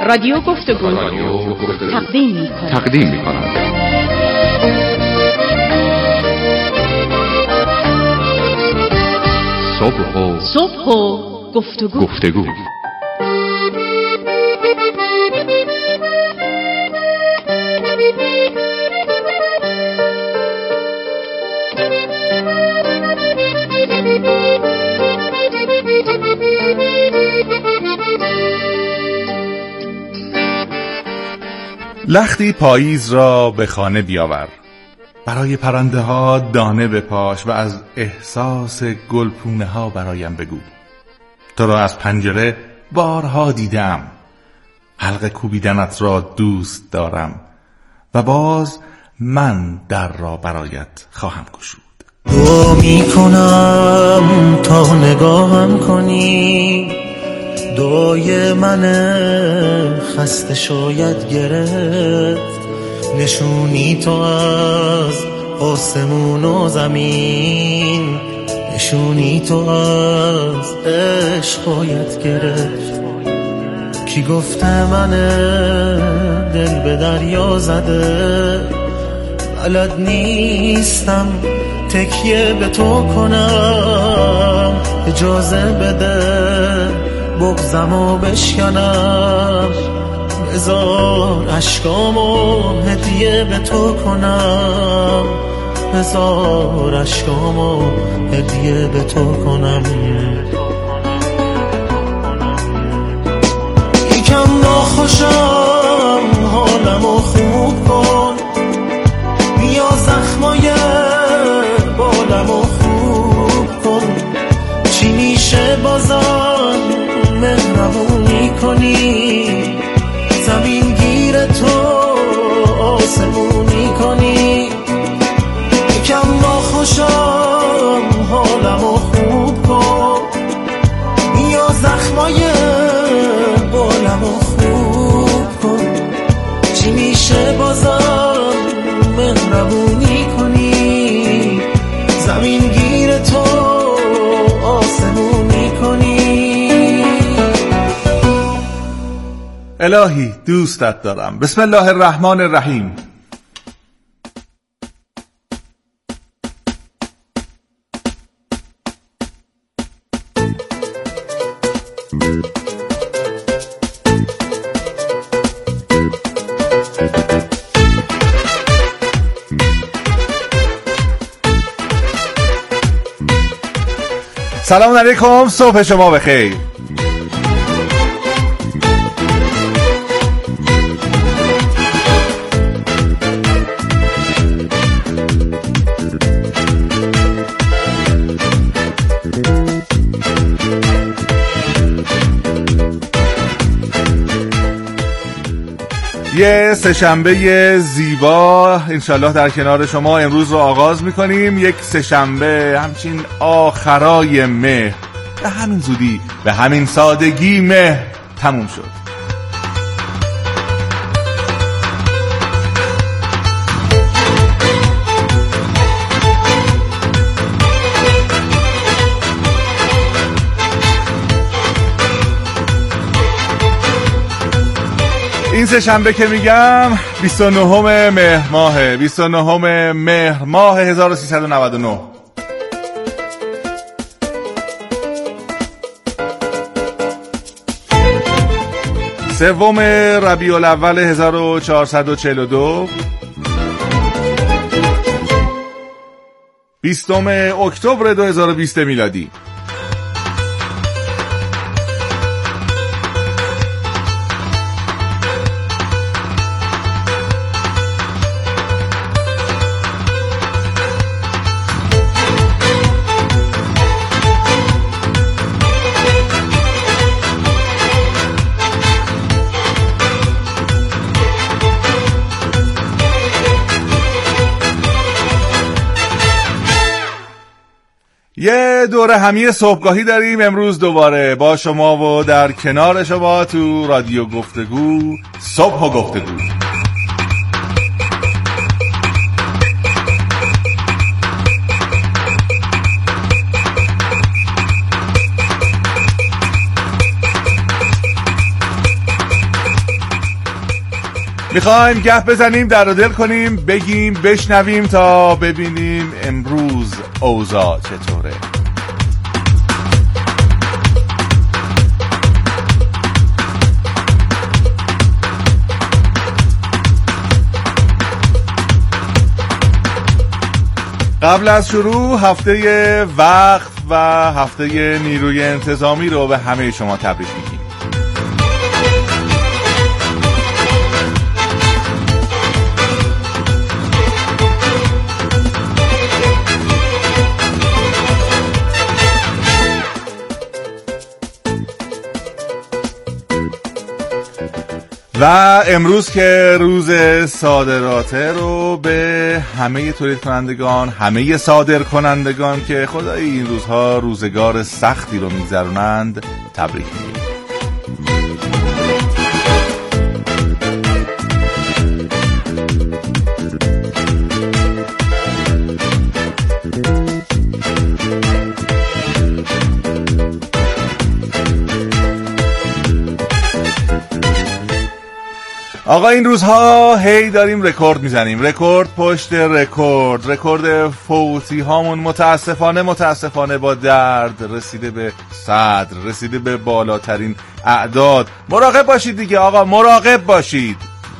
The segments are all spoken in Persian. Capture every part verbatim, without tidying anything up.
رادیو گفتگو تقدیم می‌کند. تقدیم می‌کند. صبح و صبح و گفتگو. گفتگو. لختی پاییز را به خانه بیاور، برای پرنده ها دانه بپاش و از احساس گلپونه ها برایم بگو. تو را از پنجره بارها دیدم، حلقه کوبیدنت را دوست دارم و باز من در را برایت خواهم گشود. دعا می کنم تا نگاهم کنی، دعای من خسته شاید گرفت، نشونی تو از آسمون و زمین، نشونی تو از عشق باید گرفت. کی گفته من دل به دریا زده، بلد نیستم تکیه به تو کنم، اجازه بده بغضمو بشکنم، بذار اشکامو هدیه به تو کنم، بذار اشکامو هدیه به تو کنم. یکم ناخوشم حالمو خوب کن، بیا زخمای بالمو خوب کن، چی میشه بازم مهربونی کنی، زمین گیر تو آسمونی کنی. یکم ناخوشم حالمو خوب کن، بیا زخمای بالمو خوب کن، چی میشه بازم مهربونی کنی، زمین گیر تو آسمونی کنی. الهی دوستت دارم. بسم الله الرحمن الرحیم. سلام علیکم، صبح شما بخیر. یه سه‌شنبه زیبا انشالله در کنار شما امروز رو آغاز میکنیم. یک سه‌شنبه همچین آخرای مه، به همین زودی به همین سادگی مه تموم شد. این سه شنبه که میگم بیست و نهم مهر ماه بیست و نهم مهر ماه هزار و سیصد و نود و نه. سوم ربیع الاول هزار و چهارصد و چهل و دو. بیستم اکتبر دو هزار و بیست میلادی. یه دوره همی صبحگاهی داریم امروز دوباره با شما و در کنار شما تو رادیو گفتگو، صبح و گفتگو. میخوایم گپ بزنیم، در و دل کنیم، بگیم، بشنویم تا ببینیم امروز اوضاع چطوره. قبل از شروع هفته وقت و هفته نیروی انتظامی رو به همه شما تبریک میگیم. و امروز که روز صادراته رو به همه تولید کنندگان، همه صادر کنندگان که خدای این روزها روزگار سختی رو میگذرونند تبریک میگیم. آقا این روزها هی داریم رکورد میزنیم، رکورد پشت رکورد، رکورد فوتی هامون متاسفانه متاسفانه با درد رسیده به صدر، رسیده به بالاترین اعداد. مراقب باشید دیگه آقا، مراقب باشید.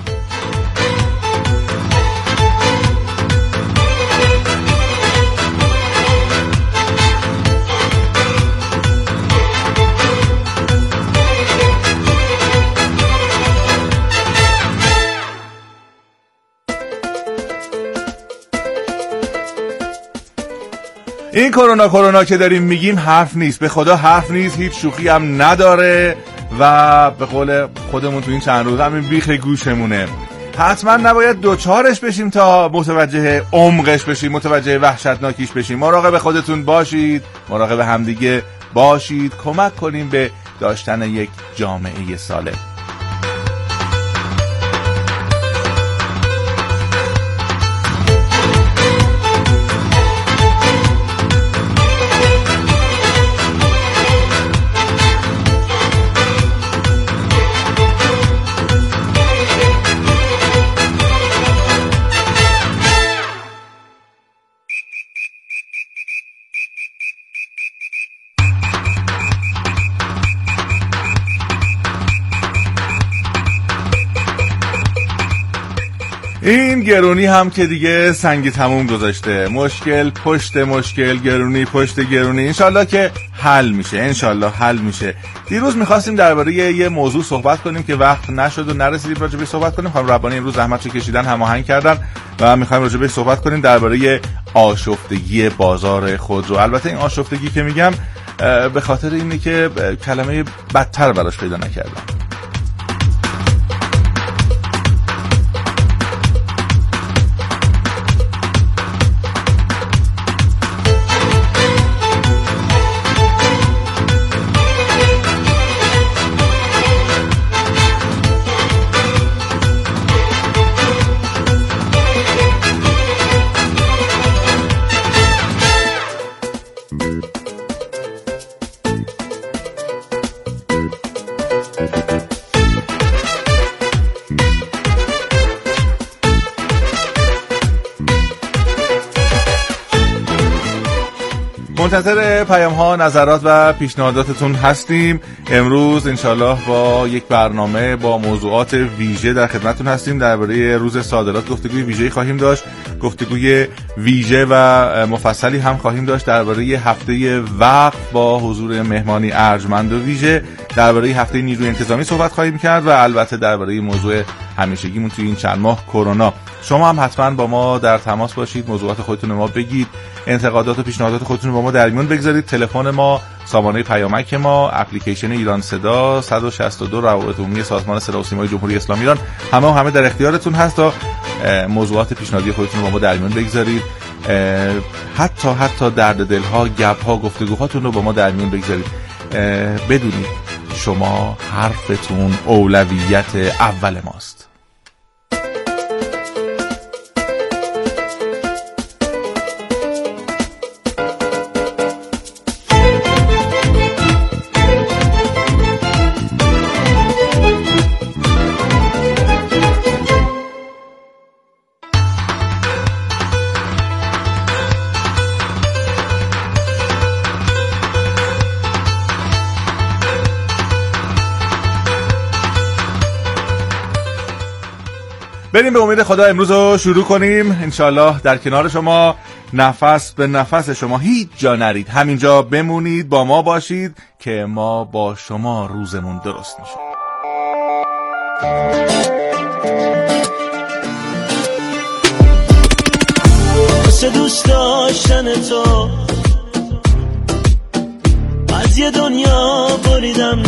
این کرونا کرونا که داریم میگیم حرف نیست، به خدا حرف نیست، هیچ شوخی هم نداره و به قول خودمون تو این چند روز همین بیخ گوشمونه. حتما نباید دوچارش بشیم تا متوجه عمقش بشیم، متوجه وحشتناکیش بشیم. مراقب خودتون باشید، مراقب همدیگه باشید، کمک کنیم به داشتن یک جامعه سالم. این گرونی هم که دیگه سنگ تموم گذاشته، مشکل پشت مشکل، گرونی پشت گرونی، انشالله که حل میشه، انشالله حل میشه. دیروز میخواستیم درباره یه موضوع صحبت کنیم که وقت نشد و نرسیدیم راجع بهش صحبت کنیم. خانم ربانی امروز زحمتشو کشیدن، هماهنگ کردن و میخوایم راجع بهش صحبت کنیم درباره آشفتگی بازار خودرو. البته این آشفتگی که میگم به خاطر اینه که کلمه بدتر براش پیدا نکردم. منتظر پیام ها، نظرات و پیشنهاداتتون هستیم. امروز انشالله با یک برنامه با موضوعات ویژه در خدمتتون هستیم. درباره روز صادرات گفتگوی ویژه‌ای خواهیم داشت، گفتگوی ویژه و مفصلی هم خواهیم داشت درباره هفته وقت با حضور مهمانی ارجمند و ویژه. درباره هفته نیروی انتظامی صحبت خواهیم کرد و البته درباره موضوع همیشگیمون توی این چند ماه کرونا. شما هم حتما با ما در تماس باشید، موضوعات خودتون ما بگید، انتقادات و پیشنهادات خودتون با ما در میون بگذارید. تلفن ما، سامانه پیامک ما، اپلیکیشن ایران صدا صد و شصت و دو روابط عمومی سازمان صدا و سیمای جمهوری اسلامی ایران همه و همه در اختیارتون هست تا موضوعات پیشنهادی خودتون با ما در میون بگذارید. حتی حتی درد دلها، گپ‌ها، گفتگوهاتون رو با ما در میون بگذارید. بدونید شما حرفتون اولویت اول ماست. بریم به امید خدا امروز رو شروع کنیم. انشالله در کنار شما، نفس به نفس شما، هیچ جا نرید، همینجا بمونید، با ما باشید که ما با شما روزمون درست میشه. واسه دوست داشتن تو از یه دنیا بریدم،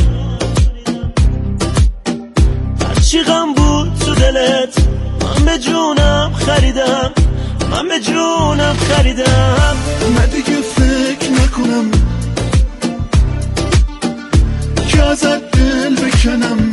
هرچی غم بود تو دلت من به جونم خریدم، من به جونم خریدم. من دیگه فکر نکنم که ازت دل بکنم،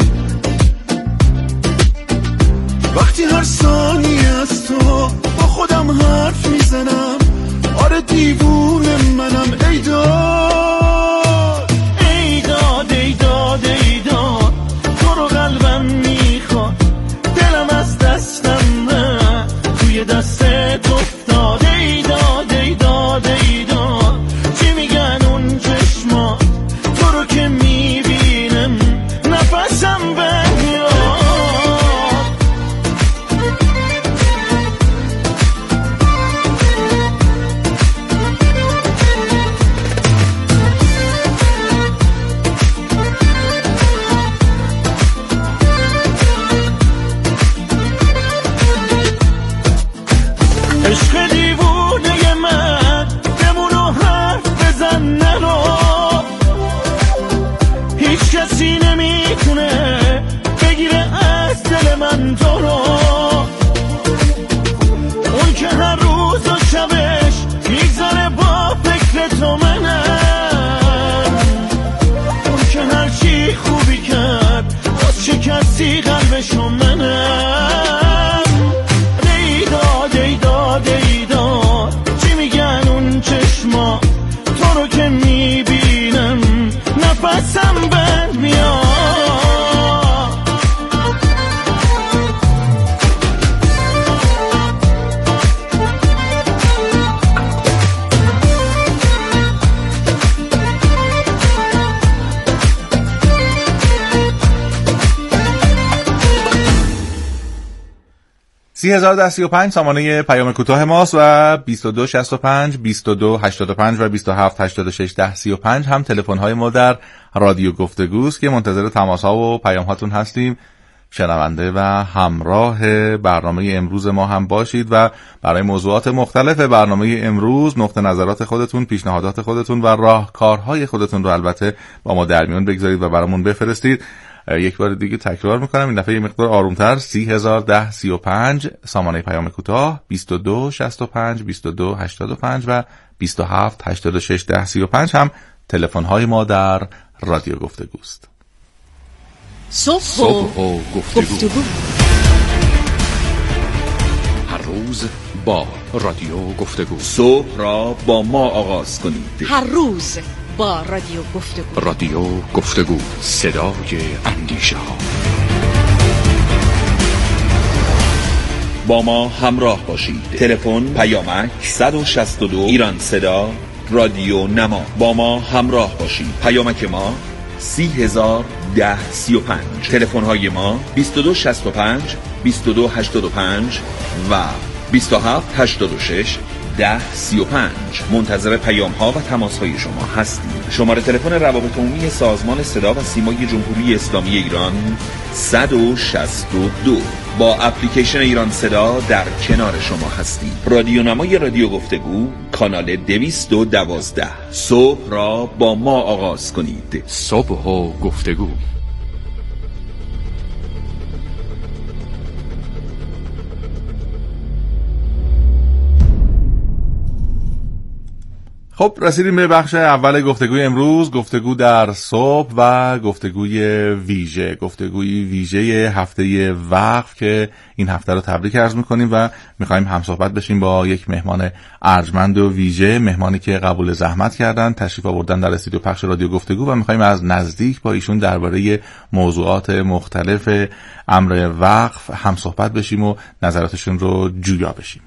وقتی هر ثانیه از تو با خودم حرف میزنم. آره دیوونه منم، ای داد ای داد ای داد ای داد، تو رو قلبم میخواد، دلم از دستم نه توی دستت افتاد. ای داد ای داد ای داد، چی میگن اون چشما، تو رو که میبینم نفسم بمیاد. عشق دیوونه من بمونو حرف بزن نرو، هیچ کسی نمیتونه بگیره از دل من تو رو. اون که هر روز و شبش میگذره با فکر تو منم، اون که هر چی خوبی کرد باز چه کسی قلبشو منم. چی میگن اون چشما، تو رو که میبینم نفسم بند میاد. سی هزار و ده سی و پنج سامانه پیام کوتاه ماست و بیست و دو شصت و پنج بیست و دو هشتاد و پنج و بیست و هفت هشتاد و شش ده سی و پنج هم تلفن های ما در رادیو گفتگوست که منتظر تماس ها و پیام هاتون هستیم. شنونده و همراه برنامه امروز ما هم باشید و برای موضوعات مختلف برنامه امروز نقطه نظرات خودتون، پیشنهادات خودتون و راهکارهای خودتون رو البته با ما در میون بگذارید و برامون بفرستید. یک بار دیگه تکرار میکنم، این دفعه یه مقدار آرومتر. سی هزار و ده سی و پنج سامانه پیام کوتاه، بیست و دو شصت و پنج بیست و دو هشتاد و پنج و بیست و هفت هشتاد و شش ده سی و پنج هم تلفن های ما در رادیو گفتگوست. صبح و گفتگو. هر روز با رادیو گفتگو، صبح را با ما آغاز کنید. هر روز با رادیو گفتگو. رادیو گفتگو، صدای اندیشه ها. با ما همراه باشید. تلفن پیامک صد و شصت و دو ایران صدا رادیو نما. با ما همراه باشید. پیامک ما سی هزار ده سی و پنج. تلفن های ما بیست و دو شصت و پنج بیست و دو هشتاد و پنج و بیست و هفت هشتاد و شش ده سی و پنج. منتظر پیام ها و تماس های شما هستیم. شماره تلفن روابط عمومی سازمان صدا و سیمای جمهوری اسلامی ایران صد و شصت و دو. با اپلیکیشن ایران صدا در کنار شما هستیم. رادیو نمای رادیو گفتگو، کانال دویست و دوازده. صبح را با ما آغاز کنید. صبح و گفتگو. خب رسیدیم به بخش اول گفتگوی امروز، گفتگو در صبح و گفتگوی ویژه، گفتگوی ویژه هفته وقف که این هفته رو تبریک عرض میکنیم و میخوایم همصحبت بشیم با یک مهمان ارجمند و ویژه، مهمانی که قبول زحمت کردن، تشریف آوردن در استودیو پخش رادیو گفتگو و میخوایم از نزدیک با ایشون درباره موضوعات مختلف امر وقف همصحبت بشیم و نظراتشون رو جویا بشیم.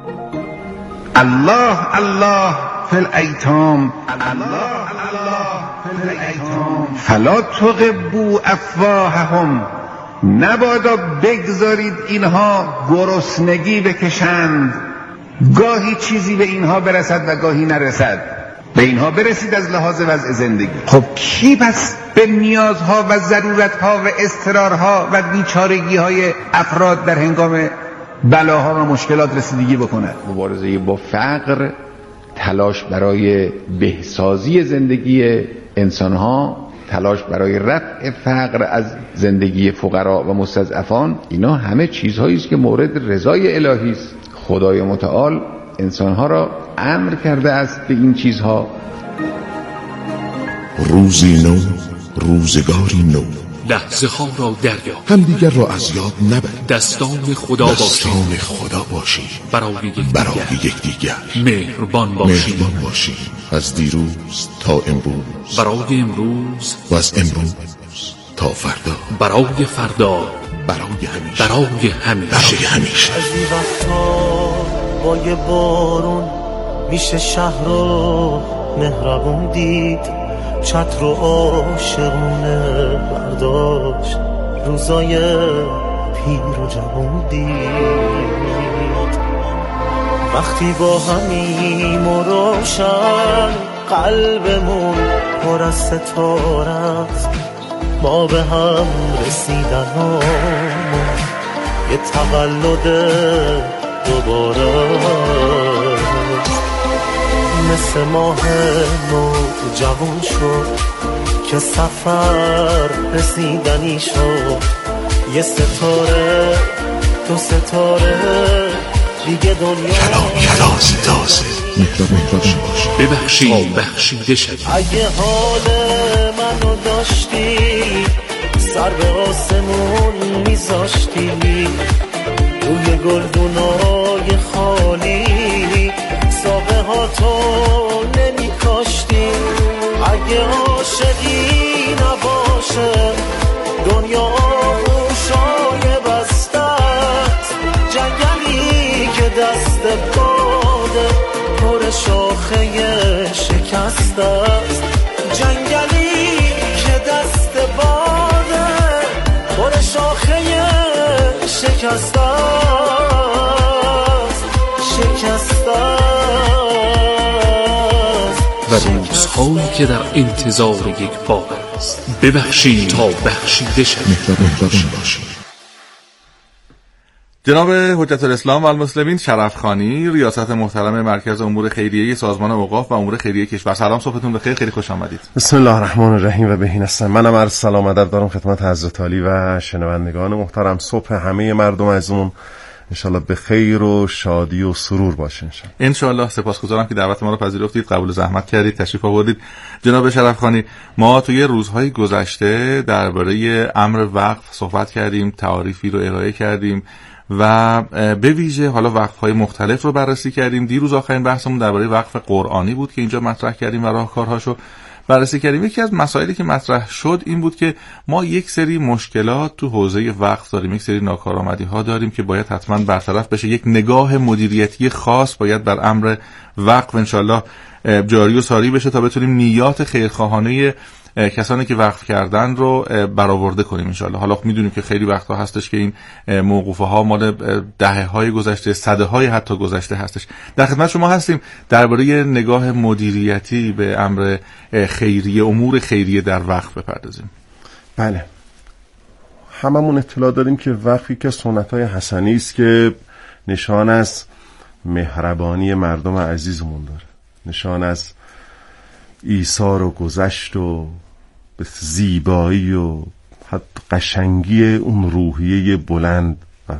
الله الله فی الایتام، الله الله فلا تغبوا افواههم، نبادا بگذارید اینها گرسنگی بکشند، گاهی چیزی به اینها برسد و گاهی نرسد. به اینها برسید از لحاظ وضع زندگی. خب کی پس به نیازها و ضرورتها و اضطرارها و بیچارگی‌های افراد در هنگام بلاها و مشکلات رسیدگی بکند؟ مبارزه با فقر، تلاش برای بهسازی زندگی انسانها، تلاش برای رفع فقر از زندگی فقرا و مستضعفان، اینا همه چیزهایی است که مورد رضای الهی است. خدای متعال انسانها را امر کرده است به این چیزها. روزی نو، روزگاری نو، لحظه ها را دریا، همدیگر را از یاد نبرید، دستان خدا باشید، دستان خدا باشید، برای یکدیگر برای یکدیگر مهربان باشید، مهربان باشید، از دیروز تا امروز، برای امروز و از امروز تا فردا، برای فردا، برای همیشه، برای همیشه، برای همیشه. از این وقتا با یه بارون میشه شهر رو مهربون دید، چتر و عاشقونه برداشت، روزای پیر و جوون دید. وقتی با همیم و روشن قلبمون پر از ستاره است، ما به هم رسیدن همون یه تولد دوباره، مثل ماه نو جوان شد که سفر رسیدنی شد، یه ستاره دو ستاره دیگه دنیا کلام کلاس تازه، مهربان باش، ببخشید بخشیده شد. اگه حال منو داشتی سر به آسمون میذاشتی، روی گلدونای خالی ساقه ها تو نمی کاشتی. اگه عاشقی نباشه دنیا آغوشای بستت، جنگلی که دست باده پر شاخه شکست است، جنگلی که دست باده پر شاخه شکست است، شکست است. و روزهایی که در انتظار یک بار است، ببخشید تا بخشیده شد. مهربان باش. جناب حجت الاسلام و المسلمین شرفخانی، ریاست محترم مرکز امور خیریه سازمان اوقاف و امور خیریه کشور، سلام، صبحتون بخیر، خیلی خوش آمدید. بسم الله الرحمن الرحیم و بهین هستم. منم عرض سلام و ادب دارم خدمت حضرت عالی و شنوندگان محترم. صبح همه مردم عزیزمون انشالله به خیر و شادی و سرور باشه انشالله. انشالله. سپاسگزارم که دعوت ما رو پذیرفتید، قبول زحمت کردید، تشریف آوردید. جناب شرفخانی، ما توی روزهای گذشته درباره امر وقف صحبت کردیم، تعاریفی رو ارائه کردیم و به ویژه حالا وقف‌های مختلف رو بررسی کردیم. دیروز آخرین بحثمون درباره وقف قرآنی بود که اینجا مطرح کردیم و راهکارهاشو بررسی کردیم. یکی از مسائلی که مطرح شد این بود که ما یک سری مشکلات تو حوزه وقف داریم، یک سری ناکارآمدی‌ها داریم که باید حتما برطرف بشه. یک نگاه مدیریتی خاص باید بر امر وقف انشالله جاری و ساری بشه تا بتونیم نیات خیرخواهانه کسانی که وقف کردن رو برآورده کنیم انشالله. حالا میدونیم که خیلی وقتا هستش که این موقوفه ها مال دهه‌های گذشته، صده‌های حتی گذشته هستش. در خدمت شما هستیم درباره نگاه مدیریتی به امر خیریه، امور خیریه در وقف بپردازیم. بله، هممون اطلاع داریم که وقفی که سنت‌های حسنی است که نشان از مهربانی مردم عزیزمون داره، نشان از ایثار و گذشت و زیبایی و حتی قشنگی اون روحیه بلند و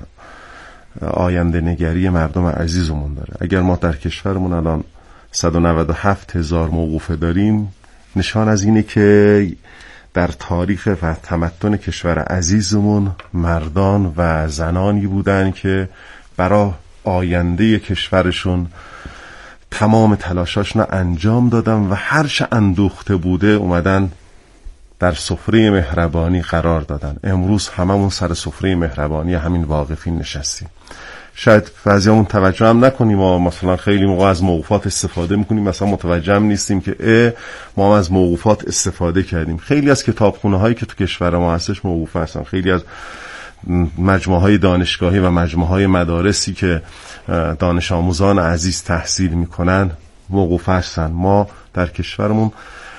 آینده نگری مردم عزیزمون داره. اگر ما در کشورمون الان صد و نود و هفت هزار موقوفه داریم، نشان از اینه که در تاریخ و تمدن کشور عزیزمون مردان و زنانی بودن که برای آینده کشورشون تمام تلاشاشون انجام دادن و هر چه اندوخته بوده اومدن در سفره مهربانی قرار دادن. امروز هممون سر سفره مهربانی همین واقفین نشستیم. شاید بعضیامون توجه هم نکنیم و مثلا خیلی موقع از موقوفات استفاده میکنیم، مثلا متوجه هم نیستیم که اه ما هم از موقوفات استفاده کردیم. خیلی از کتابخونه هایی که تو کشور ما هستش موقوف هستن، خیلی از مجموعه های دانشگاهی و مجموعه های مدارسی که دانش آموزان عزیز تحصیل میکنن موقوف هستن. ما در کشورمون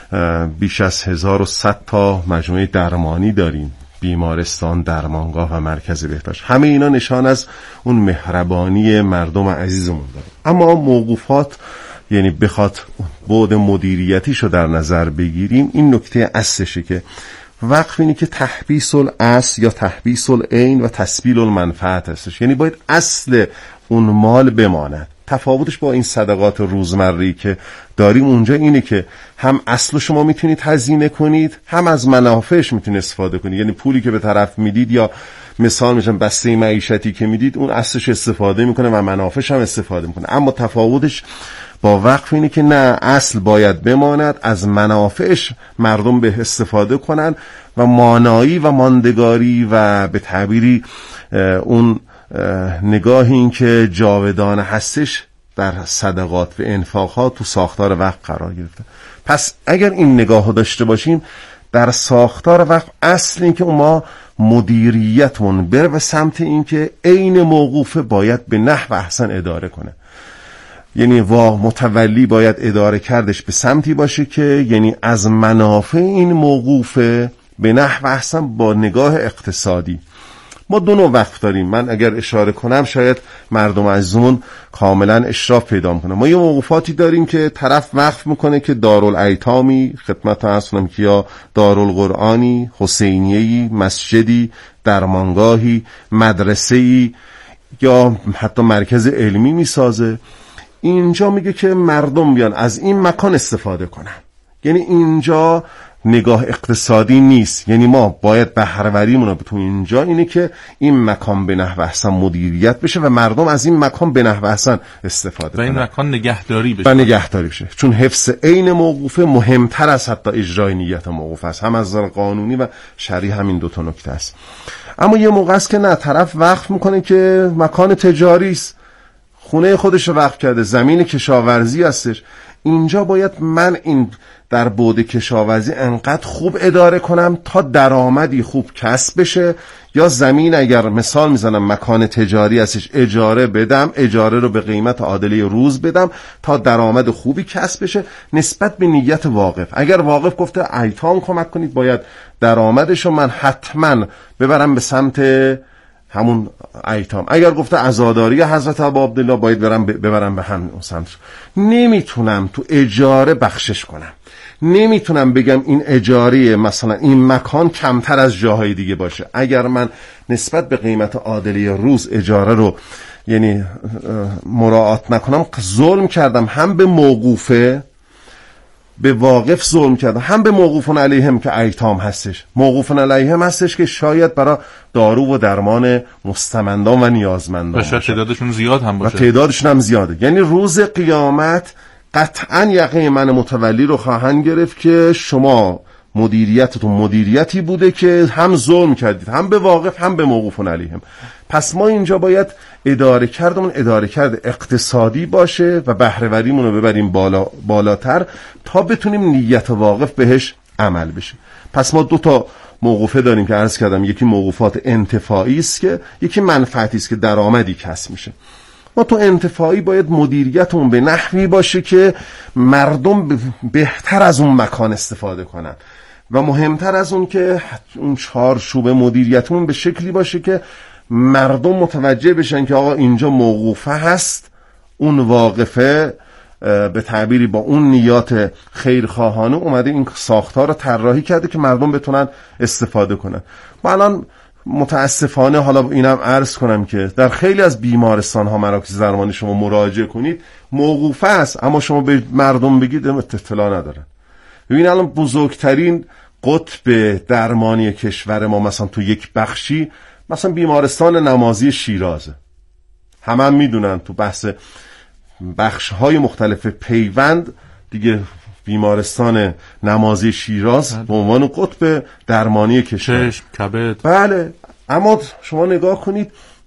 بیش از هزار و صد تا مجموعه درمانی داریم، بیمارستان، درمانگاه و مرکز بهداشت. همه اینا نشان از اون مهربانی مردم عزیزمون داره. اما موقوفات، یعنی بخواد بعد مدیریتیشو در نظر بگیریم، این نکته اصلشه که وقف اینه که تحبیس الاصل یا تحبیس العین و تسبیل المنفعت هستش، یعنی باید اصل اون مال بماند. تفاوتش با این صدقات روزمره‌ای که داریم اونجا اینه که هم اصل شما میتونید هزینه کنید، هم از منافعش میتونید استفاده کنید. یعنی پولی که به طرف میدید یا مثال میشن بسته معیشتی که میدید، اون اصلش استفاده میکنه و منافعش هم استفاده میکنه. اما تفاوتش با وقف اینه که نه، اصل باید بماند، از منافعش مردم به استفاده کنن و مانایی و ماندگاری و به تعبیری اون نگاهی این که جاودانه هستش در صدقات و انفاقات تو ساختار وقف قرار گرفته. پس اگر این نگاهو داشته باشیم در ساختار وقف، اصل این که ما مدیریتمون بره به سمت این که عین موقوفه باید به نحو احسن اداره کنه. یعنی وا متولی باید اداره کردش به سمتی باشه که یعنی از منافع این موقوفه به نحو احسن با نگاه اقتصادی. ما دو نوع وقف داریم. من اگر اشاره کنم شاید مردم عزیزمون کاملا اشراف پیدا میکنه. ما یه موقوفاتی داریم که طرف وقف میکنه که دارالایتامی خدمت عرض کنم که یا دارالقرآنی، حسینیه‌ای، مسجدی، درمانگاهی، مدرسه‌ای یا حتی مرکز علمی میسازه. اینجا میگه که مردم بیان از این مکان استفاده کنن. یعنی اینجا نگاه اقتصادی نیست، یعنی ما باید بهره‌وریمون رو تو اینجا اینه که این مکان به نحو احسن مدیریت بشه و مردم از این مکان به نحو احسن استفاده کنن و این کنن. مکان نگهداری بشه و نگهداری بشه، چون حفظ عین موقوفه مهمتر از حتی اجرای نیت موقوف است، هم از نظر قانونی و شرعی. همین دو تا نکته است. اما یه موقع است که نه، طرف وقف میکنه که مکان تجاری است، خونه خودش رو وقف کرده، زمین کشاورزی هستش. اینجا باید من این در بعد کشاورزی انقدر خوب اداره کنم تا درآمدی خوب کسب بشه، یا زمین اگر مثال میزنم مکان تجاری هستش اجاره بدم، اجاره رو به قیمت عادله روز بدم تا درآمد خوبی کسب بشه نسبت به نیت واقف. اگر واقف گفته ایتام کمک کنید، باید درآمدش رو من حتما ببرم به سمت همون ایتام. اگر گفته عزاداری حضرت ابا عبدالله، باید برم ببرم به همون سمت. نمیتونم تو اجاره بخشش کنم، نمیتونم بگم این اجاره مثلا این مکان کمتر از جاهای دیگه باشه. اگر من نسبت به قیمت عادله روز اجاره رو یعنی مراعات نکنم، ظلم کردم، هم به موقوفه به واقف ظلم کردم، هم به موقوفون علیهم که ایتام هستش. موقوفون علیهم هستش که شاید برای دارو و درمان مستمندان و نیازمندان و شاید تعدادشون زیاد هم باشه و تعدادشون هم زیاده. یعنی روز قیامت قطعا یقین من متولی رو خواهند گرفت که شما مدیریتتون مدیریتی بوده که هم ظلم کردید، هم به واقف هم به موقوفون علیهم. پس ما اینجا باید اداره کردمون اداره کرد اقتصادی باشه و بهره‌وریمون رو ببریم بالا بالاتر تا بتونیم نیت واقف بهش عمل بشه. پس ما دو تا موقوفه داریم که عرض کردم، یکی موقوفات انتفاعی است که یکی منفعتی است که درآمدی کسب میشه. ما تو انتفاعی باید مدیریتمون به نحوی باشه که مردم بهتر از اون مکان استفاده کنن و مهمتر از اون که اون چارچوب مدیریتمون به شکلی باشه که مردم متوجه بشن که آقا اینجا موقوفه هست، اون واقفه به تعبیری با اون نیات خیرخواهانه اومده این ساختار رو طراحی کرده که مردم بتونن استفاده کنن. ما الان متاسفانه حالا اینم عرض کنم که در خیلی از بیمارستان ها مراکز درمانی شما مراجعه کنید موقوفه است، اما شما به مردم بگید اطلاع ندارن. ببین الان بزرگترین قطب درمانی کشور ما مثلا تو یک بخشی مثلا بیمارستان نمازی شیرازه. همه هم میدونن تو بحث بخش های مختلف پیوند دیگه بیمارستان نمازی شیراز به عنوان قطب درمانی کشور، چشم، کبد. بله. اما شما نگاه کنید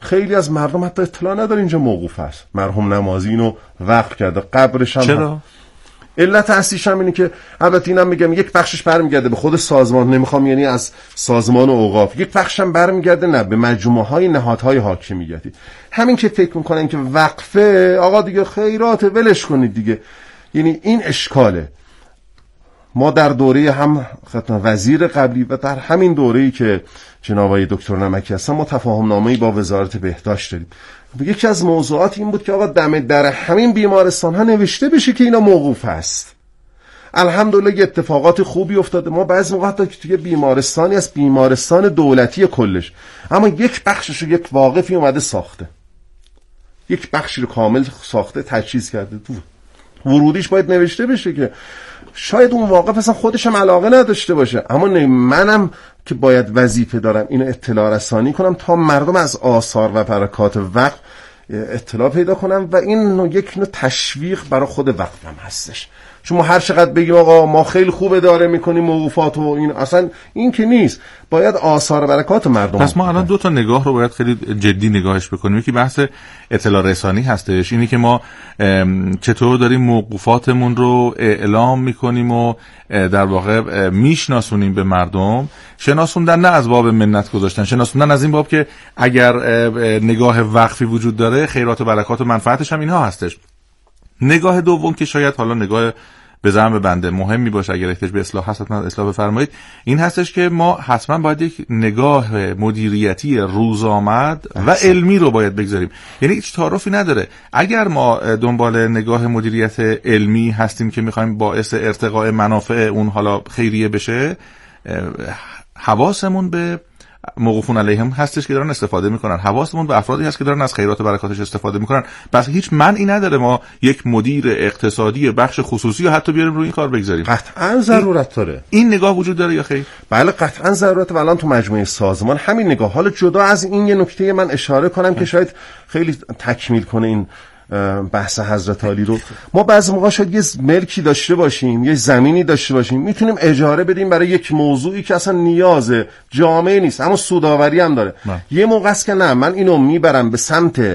خیلی از مردم حتی اطلاع نداره اینجا موقوف است. مرحوم نمازی اینو وقف کرده، قبرش هم چرا؟ علت اصلیش هم اینه که البته اینم میگم یک بخشش برمیگرده به خود سازمان، نمیخوام یعنی از سازمان و اوقاف، یک بخشش هم برمیگرده نه به مجموعه های نهادهای حاکمیتی. همین که فکر میکنن که وقفه آقا دیگه خیرات ولش کنید دیگه، یعنی این اشکاله. ما در دوره هم وزیر قبلی و در همین دوره‌ای که جناب آقای دکتر نمکی هستن ما تفاهم نامه‌ای با وزارت بهداشت داریم. یکی از موضوعات این بود که آقا دم در همین بیمارستان ها نوشته بشه که اینا موقوف هست. الحمدلله اتفاقات خوبی افتاده. ما بعضی موقع حتی توی بیمارستانی از بیمارستان دولتی کلش، اما یک بخشش رو یک واقفی اومده ساخته، یک بخشی رو کامل ساخته تجهیز کرده، تو ورودیش باید نوشته بشه که شاید اون واقف اصلا خودش هم علاقه نداشته باشه، اما منم که باید وظیفه دارم اینو اطلاع رسانی کنم تا مردم از آثار و برکات وقف اطلاع پیدا کنم و این یک نوع تشویق برای خود وقفم هستش. چون ما هر چقدر بگیم آقا ما خیلی خوب اداره میکنیم موقوفات و این، اصلا این که نیست، باید آثار برکات مردم. پس ما الان دو تا نگاه رو باید خیلی جدی نگاهش بکنیم. یکی بحث اطلاع رسانی هستش، اینی که ما چطور داریم موقوفاتمون رو اعلام میکنیم و در واقع میشناسونیم به مردم. شناسوندن نه از باب منت گذاشتن، شناسوندن از این باب که اگر نگاه وقفی وجود داره خیرات و برکات و منفعتش هم اینها هستش. نگاه دوم که شاید حالا نگاه به زعم بنده مهمی باشه، اگر احتیاج به اصلاح هست حتما اصلاح بفرمایید، این هستش که ما حتما باید یک نگاه مدیریتی روزآمد و علمی رو باید بگذاریم. یعنی هیچ تعارفی نداره. اگر ما دنبال نگاه مدیریت علمی هستیم که میخوایم باعث ارتقاء منافع اون حالا خیریه بشه، حواسمون به موقوفون علیهم هستش که دارن استفاده میکنن، حواسمون به افرادی هست که دارن از خیرات و برکاتش استفاده میکنن. پس هیچ معنی نداره ما یک مدیر اقتصادی بخش خصوصی یا حتی بیاریم روی این کار بگذاریم. قطعا ضرورت داره. این نگاه وجود داره یا خیر؟ بله قطعا ضرورت. و الان تو مجموعه سازمان همین نگاه. حالا جدا از این یه نکته من اشاره کنم که شاید خیلی تکمیل کنه این بحث حضرت علی رو. ما بعضی موقع شاید یه ملکی داشته باشیم، یه زمینی داشته باشیم، میتونیم اجاره بدیم برای یک موضوعی که اصلا نیاز جامعه نیست اما سودآوری هم داره. نه. یه موقع است که نه، من اینو میبرم به سمت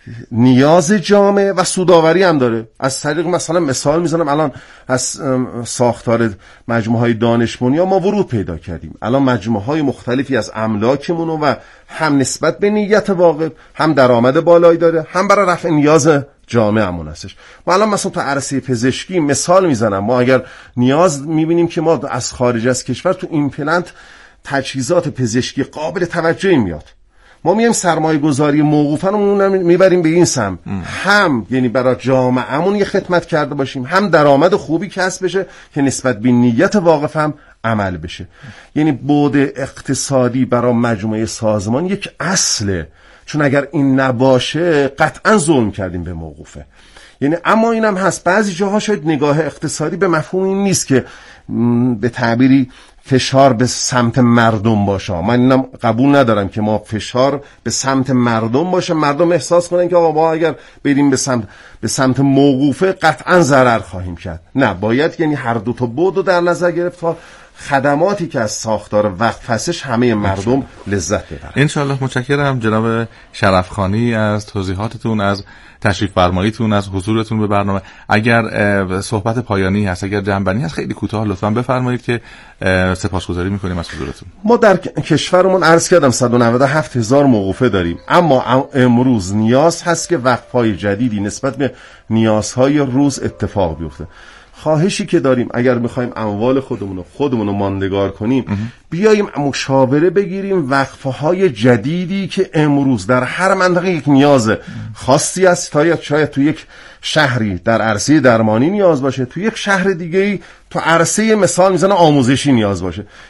نیاز جامعه و سودآوری هم داره. از طریق مثلا مثال میزنم، الان از ساختار مجموعه های دانش بنیان ما ورود پیدا کردیم. الان مجموعه های مختلفی از املاکمون و هم نسبت به نیت واقع هم درآمد بالایی داره، هم برای رفع نیاز جامعه همون هستش. ما الان مثلا تو عرصه پزشکی مثال میزنم، ما اگر نیاز میبینیم که ما از خارج از کشور تو ایمپلنت تجهیزات پزشکی قابل توجهی میاد، ما میایم سرمایه گذاری موقوفانمون میبریم به این سمت، هم یعنی برای جامعهمون یه خدمت کرده باشیم، هم درآمد خوبی کسب بشه که نسبت به نیت واقف هم عمل بشه. یعنی بعد اقتصادی برای مجموعه سازمان یک اصله، چون اگر این نباشه قطعا ظلم کردیم به موقوفه. یعنی اما اینم هست بعضی جاها شاید نگاه اقتصادی به مفهوم این نیست که به تعبیری فشار به سمت مردم باشه. من اینم قبول ندارم که ما فشار به سمت مردم باشه، مردم احساس کنن که آقا ما اگر بریم به سمت به سمت موقوفه قطعا ضرر خواهیم کرد. نه، باید یعنی هر دو تا بعد رو در نظر گرفت تا خدماتی که از ساختار وقف هستش همه مردم لذت ببرن. انشالله. متشکرم جناب شرفخانی از توضیحاتتون، از تشریف فرماییتون، از حضورتون به برنامه. اگر صحبت پایانی هست، اگر جنبندی هست خیلی کوتاه لطفاً بفرمایید که سپاسگزاری میکنیم از حضورتون. ما در کشورمون عرض کردم صد و نود و هفت هزار موقوفه داریم، اما امروز نیاز هست که وقف‌های جدیدی نسبت به نیازهای روز اتفاق بیفته. خواهشی که داریم اگر میخوایم اموال خودمون رو خودمون رو ماندگار کنیم، بیاییم مشاوره بگیریم وقفه های جدیدی که امروز در هر منطقه یک نیاز خاصی است. تا شاید تو یک شهری در عرصه درمانی نیاز باشه، تو یک شهر دیگه‌ای تو عرصه مثال میزنه آموزشی نیاز باشه.